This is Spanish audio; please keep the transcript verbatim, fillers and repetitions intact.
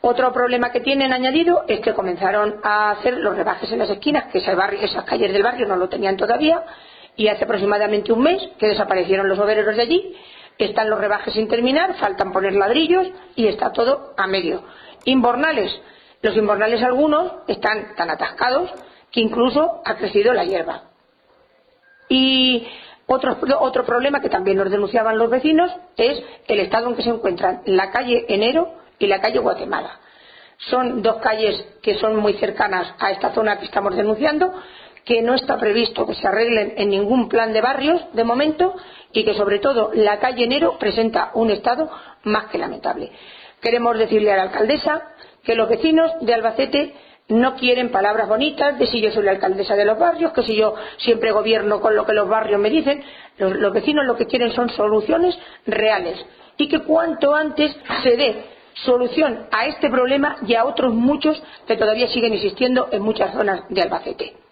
Otro problema que tienen añadido es que comenzaron a hacer los rebajes en las esquinas, que ese barrio, esas calles del barrio no lo tenían todavía, y hace aproximadamente un mes que desaparecieron los obreros de allí. Están los rebajes sin terminar, faltan poner ladrillos y está todo a medio. Invernales. Los invernales algunos están tan atascados que incluso ha crecido la hierba. Y otro, otro problema que también nos denunciaban los vecinos es el estado en que se encuentran la calle Enero y la calle Guatemala. Son dos calles que son muy cercanas a esta zona que estamos denunciando, que no está previsto que se arreglen en ningún plan de barrios de momento, y que sobre todo la calle Enero presenta un estado más que lamentable. Queremos decirle a la alcaldesa que los vecinos de Albacete no quieren palabras bonitas de si yo soy la alcaldesa de los barrios, que si yo siempre gobierno con lo que los barrios me dicen. Los, los vecinos lo que quieren son soluciones reales, y que cuanto antes se dé solución a este problema y a otros muchos que todavía siguen existiendo en muchas zonas de Albacete.